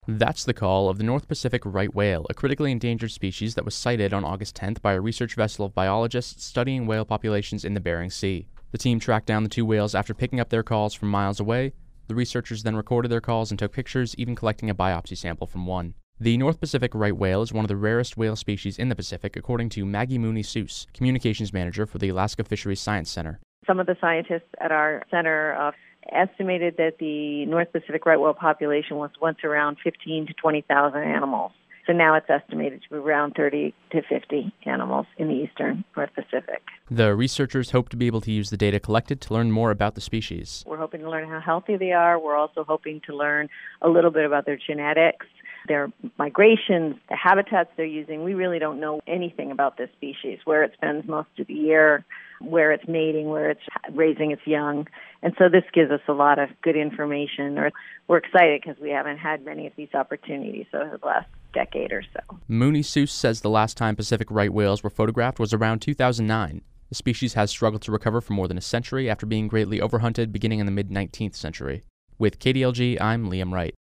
That's the call of the North Pacific right whale, a critically endangered species that was sighted on August 10th by a research vessel of biologists studying whale populations in the Bering Sea. The team tracked down the two whales after picking up their calls from miles away. The researchers then recorded their calls and took pictures, even collecting a biopsy sample from one. The North Pacific right whale is one of the rarest whale species in the Pacific, according to Maggie Mooney-Seuss, communications manager for the Alaska Fisheries Science Center. Some of the scientists at our center estimated that the North Pacific right whale population was once around 15 to 20,000 animals. So now it's estimated to be around 30 to 50 animals in the eastern North Pacific. The researchers hope to be able to use the data collected to learn more about the species. We're hoping to learn how healthy they are. We're also hoping to learn a little bit about their genetics, their migrations, the habitats they're using. We really don't know anything about this species, where it spends most of the year, where it's mating, where it's raising its young. And so this gives us a lot of good information. We're excited because we haven't had many of these opportunities over the last decade or so. Mooney-Seuss says the last time Pacific right whales were photographed was around 2009. The species has struggled to recover for more than a century after being greatly overhunted beginning in the mid-19th century. With KDLG, I'm Liam Wright.